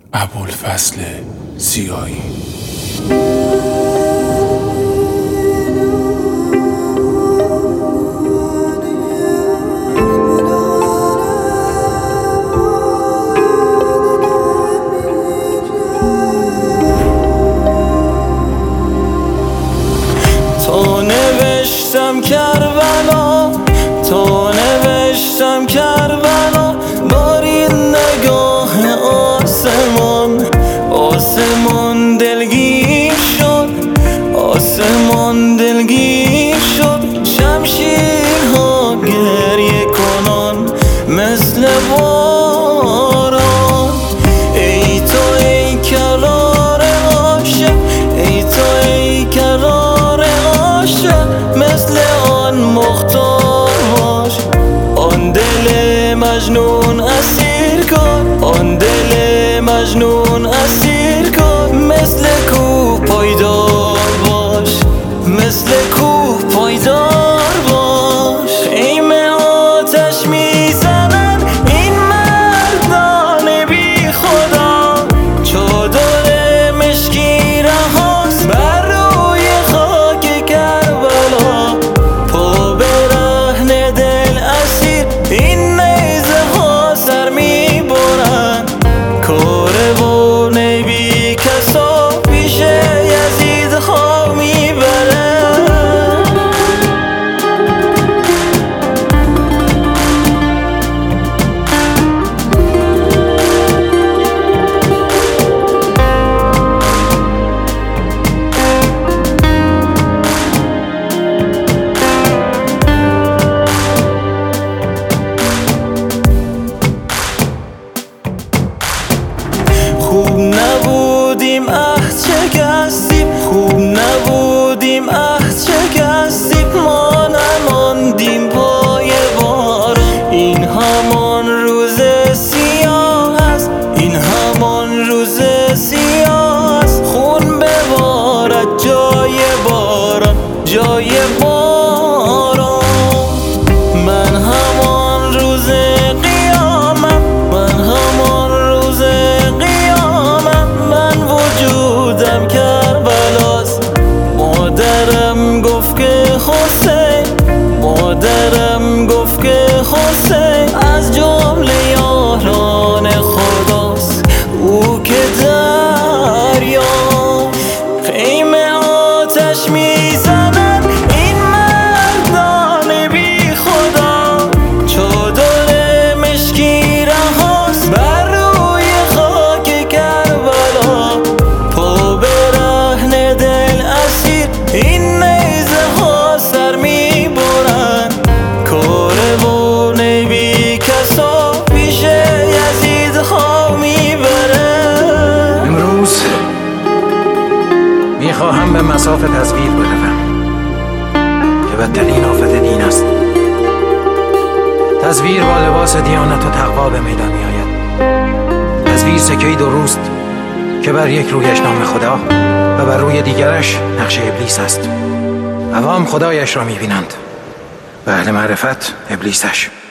ابوالفضل زیایی. تو نوشتم کربلا، تو نوشتم کربلا، بارید نگاه آسمان. آسمان دلگیر شد، آسمان دلگیر شد، شمشیرها گریه کنان مثل باران. ای تو ای کرار عاشق، ای تو ای کرار عاشق، مثل آن مختار باش. آن دل مجنون اسیر کن، آن دل مجنون اسیر کن، مثل کوه پایدار باش، مثل کوه پایدار باش. خیمه آتش میزنن این مردان بی خدا، چادر مشکی رهاست بر روی خاک کربلا. پا برهنه دل اسیر این نیزه ها سر میبرن، کاروان بی کسا پیش یزید ها میبرن. خوب نبودیم شکستیم، خوب نبودیم شکستیم، ما نماندیم پای باران. این همان روز سیاه است، این همان روز سیاه است، خون ببارد جای باران، جای باران. من همان روز قیامت، من همان روز قیامت، من وجودم کربلاست. مادرم گفت که حسین، مادرم گفت که حسین از جمله یاران خداست، او که دریا. خیمه آتش میزنن این مردان بی خدا، چادر مشکی رهاست بر روی خاک کربلا. پا برهنه دل اسیر این نیزه ها سر میبرن، کاروان بی کسا پیش یزید ها میبرن. امروز میخواهم به مصاف تزویر بروم که بدترین آفت دین است. تزویر با لباس دیانت و تقوا به میدان می آید. تزویر سکه‌ای درست که بر یک رویش نام خدا و بر روی دیگرش نقش ابلیس است. عوام خدایش را می بینند و اهل معرفت ابلیسش.